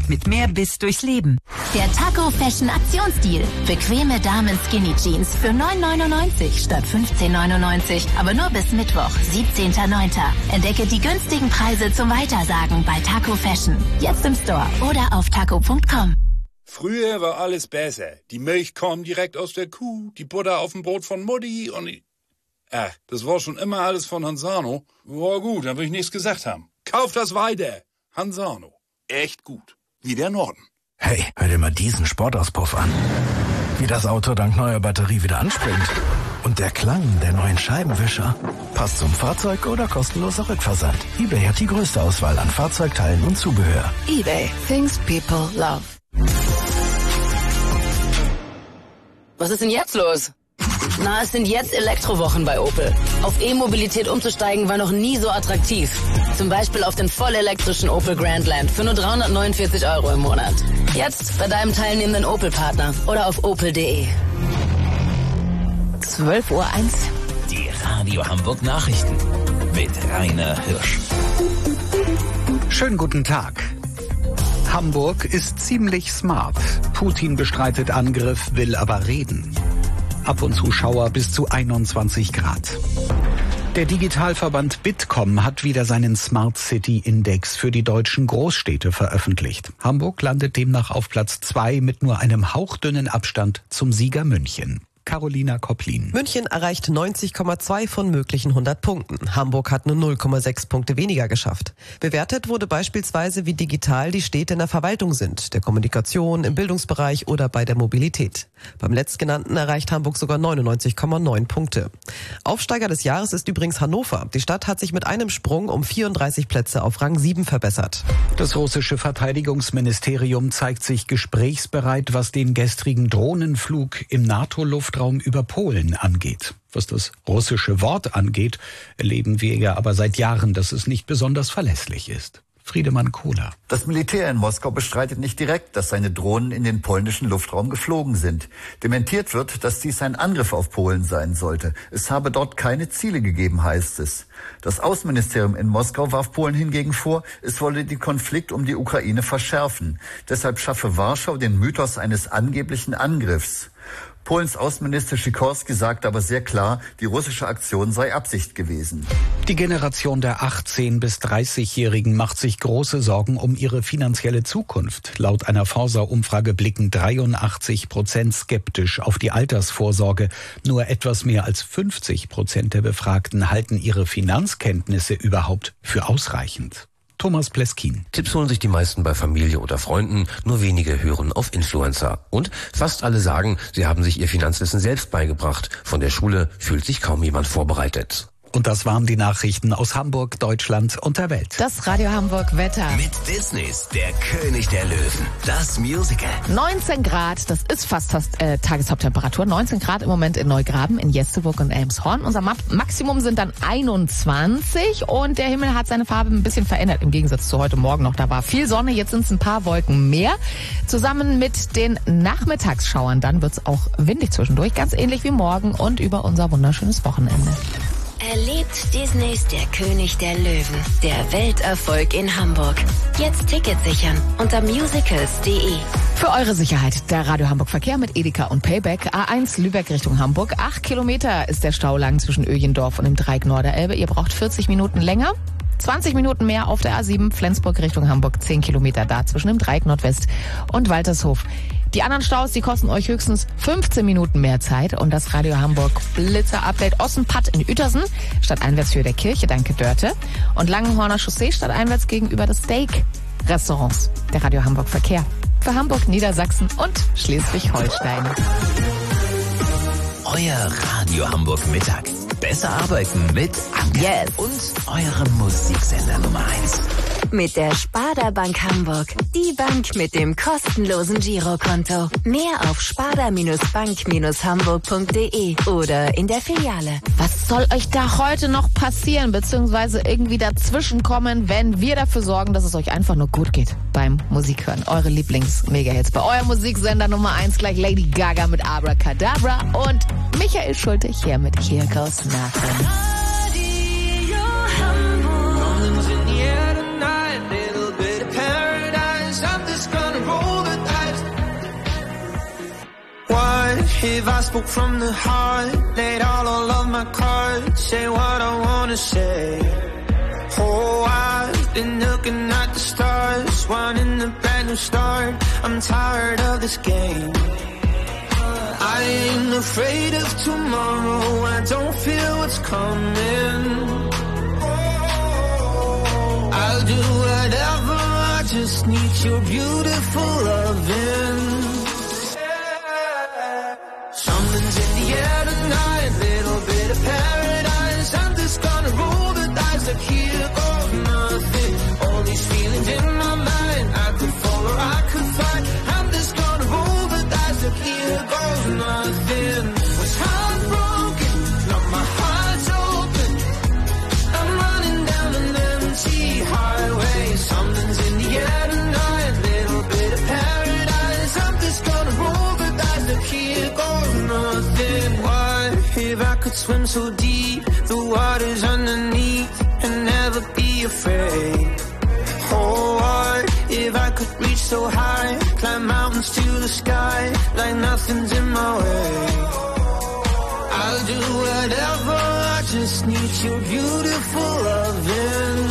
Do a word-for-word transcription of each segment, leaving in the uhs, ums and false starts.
mit mehr Biss durchs Leben. Der Taco Fashion Aktionsdeal. Bequeme Damen Skinny Jeans für neun neunundneunzig statt fünfzehn neunundneunzig. Aber nur bis Mittwoch, siebzehnter neunter Entdecke die günstigen Preise zum Weitersagen bei Taco Fashion. Jetzt im Store oder auf taco punkt com. Früher war alles besser. Die Milch kam direkt aus der Kuh, die Butter auf dem Brot von Mutti und... Die Ach, das war schon immer alles von Hansano. War gut, dann will ich nichts gesagt haben. Kauf das weiter. Hansano. Echt gut. Wie der Norden. Hey, hör dir mal diesen Sportauspuff an. Wie das Auto dank neuer Batterie wieder anspringt. Und der Klang der neuen Scheibenwischer. Passt zum Fahrzeug oder kostenloser Rückversand. eBay hat die größte Auswahl an Fahrzeugteilen und Zubehör. eBay. Things people love. Was ist denn jetzt los? Na, es sind jetzt Elektrowochen bei Opel. Auf E-Mobilität umzusteigen war noch nie so attraktiv. Zum Beispiel auf den vollelektrischen Opel Grandland für nur dreihundertneunundvierzig Euro im Monat. Jetzt bei deinem teilnehmenden Opel-Partner oder auf opel punkt de. zwölf Uhr eins. Die Radio Hamburg Nachrichten mit Rainer Hirsch. Schönen guten Tag. Hamburg ist ziemlich smart. Putin bestreitet Angriff, will aber reden. Ab und zu Schauer bis zu einundzwanzig Grad. Der Digitalverband Bitkom hat wieder seinen Smart City Index für die deutschen Großstädte veröffentlicht. Hamburg landet demnach auf Platz zwei mit nur einem hauchdünnen Abstand zum Sieger München. Carolina Kopplin. München erreicht neunzig Komma zwei von möglichen hundert Punkten. Hamburg hat nur null Komma sechs Punkte weniger geschafft. Bewertet wurde beispielsweise, wie digital die Städte in der Verwaltung sind, der Kommunikation, im Bildungsbereich oder bei der Mobilität. Beim letztgenannten erreicht Hamburg sogar neunundneunzig Komma neun Punkte. Aufsteiger des Jahres ist übrigens Hannover. Die Stadt hat sich mit einem Sprung um vierunddreißig Plätze auf Rang sieben verbessert. Das russische Verteidigungsministerium zeigt sich gesprächsbereit, was den gestrigen Drohnenflug im NATO-Luftraum über Polen angeht. Was das russische Wort angeht, erleben wir ja aber seit Jahren, dass es nicht besonders verlässlich ist. Friedemann Kohler. Das Militär in Moskau bestreitet nicht direkt, dass seine Drohnen in den polnischen Luftraum geflogen sind. Dementiert wird, dass dies ein Angriff auf Polen sein sollte. Es habe dort keine Ziele gegeben, heißt es. Das Außenministerium in Moskau warf Polen hingegen vor, es wolle den Konflikt um die Ukraine verschärfen. Deshalb schaffe Warschau den Mythos eines angeblichen Angriffs. Polens Außenminister Sikorski sagte aber sehr klar, die russische Aktion sei Absicht gewesen. Die Generation der achtzehn- bis dreißigjährigen macht sich große Sorgen um ihre finanzielle Zukunft. Laut einer Forsa-Umfrage blicken dreiundachtzig Prozent skeptisch auf die Altersvorsorge. Nur etwas mehr als fünfzig Prozent der Befragten halten ihre Finanzkenntnisse überhaupt für ausreichend. Thomas Pleskin. Tipps holen sich die meisten bei Familie oder Freunden, nur wenige hören auf Influencer. Und fast alle sagen, sie haben sich ihr Finanzwissen selbst beigebracht. Von der Schule fühlt sich kaum jemand vorbereitet. Und das waren die Nachrichten aus Hamburg, Deutschland und der Welt. Das Radio Hamburg Wetter. Mit Disneys Der König der Löwen. Das Musical. neunzehn Grad, das ist fast äh, Tageshaupttemperatur. neunzehn Grad im Moment in Neugraben, in Jesteburg und Elmshorn. Unser Ma- Maximum sind dann einundzwanzig und der Himmel hat seine Farbe ein bisschen verändert im Gegensatz zu heute Morgen noch. Da war viel Sonne, jetzt sind es ein paar Wolken mehr. Zusammen mit den Nachmittagsschauern, dann wird's auch windig zwischendurch, ganz ähnlich wie morgen und über unser wunderschönes Wochenende. Erlebt Disneys Der König der Löwen, der Welterfolg in Hamburg. Jetzt Tickets sichern unter musicals punkt de. Für eure Sicherheit, der Radio Hamburg Verkehr mit Edeka und Payback. A eins Lübeck Richtung Hamburg. Acht Kilometer ist der Stau lang zwischen Öjendorf und dem Dreieck Norderelbe. Ihr braucht vierzig Minuten länger. zwanzig Minuten mehr auf der A sieben Flensburg Richtung Hamburg. zehn Kilometer da zwischen dem Dreieck Nordwest und Waltershof. Die anderen Staus, die kosten euch höchstens fünfzehn Minuten mehr Zeit. Und das Radio Hamburg Blitzer-Update Ossenpatt in Uetersen, stadteinwärts Höhe der Kirche, danke Dörte. Und Langenhorner Chaussee, stadteinwärts gegenüber des Steak-Restaurants. Der Radio Hamburg Verkehr. Für Hamburg, Niedersachsen und Schleswig-Holstein. Euer Radio Hamburg Mittag. Besser arbeiten mit Anke. Yes. Und eurem Musiksender Nummer eins. Mit der Sparda Bank Hamburg. Die Bank mit dem kostenlosen Girokonto. Mehr auf sparda bank hamburg punkt de oder in der Filiale. Was soll euch da heute noch passieren, beziehungsweise irgendwie dazwischenkommen, wenn wir dafür sorgen, dass es euch einfach nur gut geht beim Musikhören? Eure Lieblings-Mega-Hits bei eurem Musiksender Nummer eins, gleich Lady Gaga mit Abracadabra und Michael Schulte hier mit Here Goes Nothing. Little bit of paradise, I'm just gonna if I spoke from the heart, laid out all of my cards, say what I wanna say. Oh, I've been looking at the stars, wanting a brand new start. I'm tired of this game. I ain't afraid of tomorrow, I don't feel what's coming. I'll do whatever, I just need your beautiful loving. Something's in the air tonight, little bit of paradise. I'm just gonna roll the dice, like here goes nothing. All these feelings in my mind, I could fall or I could fight. I'm just gonna roll the dice, like here goes nothing. Was heartbroken, now my heart's open. I'm running down an empty highway. Something's in the air tonight, little bit of paradise. I'm just gonna roll the dice, like here goes nothing. What if I could swim so deep, the water's underneath, and never be afraid? Oh, what if I could reach so high, climb mountains to the sky, like nothing's in my way? I'll do whatever, I just need your beautiful loving.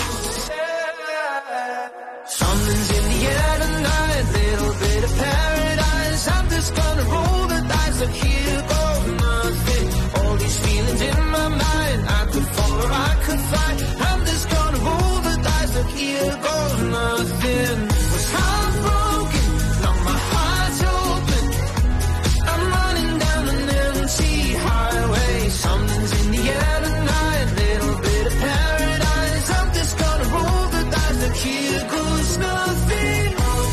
Something's in the air tonight, little bit of paradise. I'm just gonna roll the dice, like here goes nothing. All these feelings in my mind, I could fall or I could fight. I'm just gonna roll the dice, like here goes nothing. Was heartbroken, now my heart's open. I'm running down an empty highway. Something's in the air tonight, little bit of paradise. I'm just gonna roll the dice, like here goes nothing.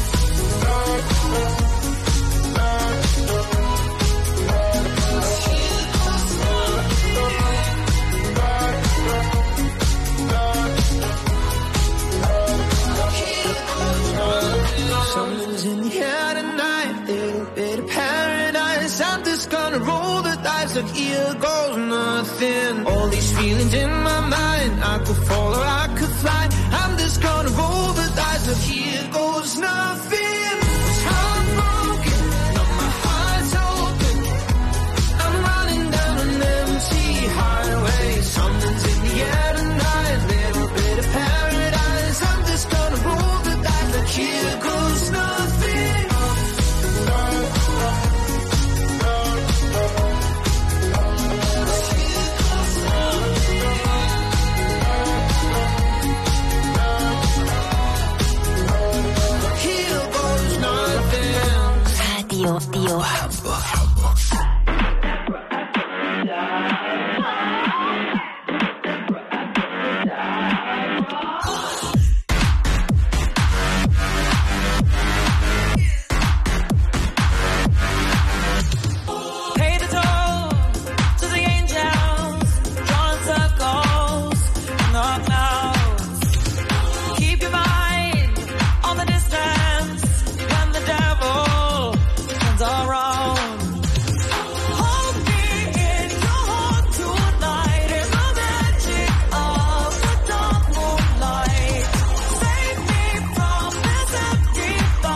Something's in the air tonight, little bit of paradise. I'm just gonna roll the dice, like here goes nothing. All these feelings in my mind, I could fall or I could fly. I'm just gonna roll the dice, like here goes nothing. Was heartbroken, now my heart's open. I'm running down an empty highway. Something's in the air tonight, little bit of paradise. I'm just gonna roll the dice, like here goes nothing. Here goes nothing. Radio, Radio Hamburg, Hamburg. Pay the toll to the angels, drawing circles in the clouds. Keep your mind on the distance when the devil turns around. Hold me in your heart tonight in the magic of the dark moonlight. Save me from this empty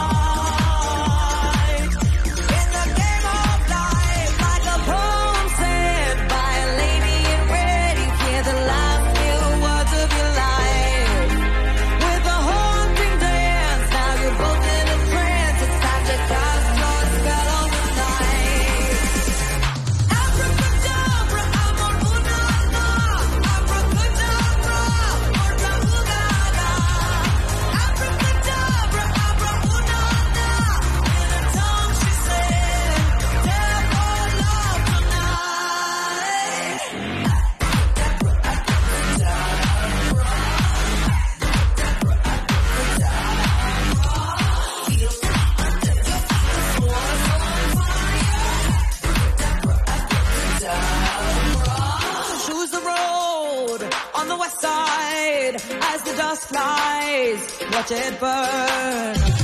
fight. In the game of life, like a poem said by a lady in red, you hear the last few words of your life. With a haunting dance, now you're both in a trance. It's time to cast your spell on the night. Abracadabra, amor, una, na. Abracadabra, orca, ugada. Abracadabra, abra, una, na. In a tongue she said, devil love tonight. Choose the road on the west side as the dust flies. Watch it burn.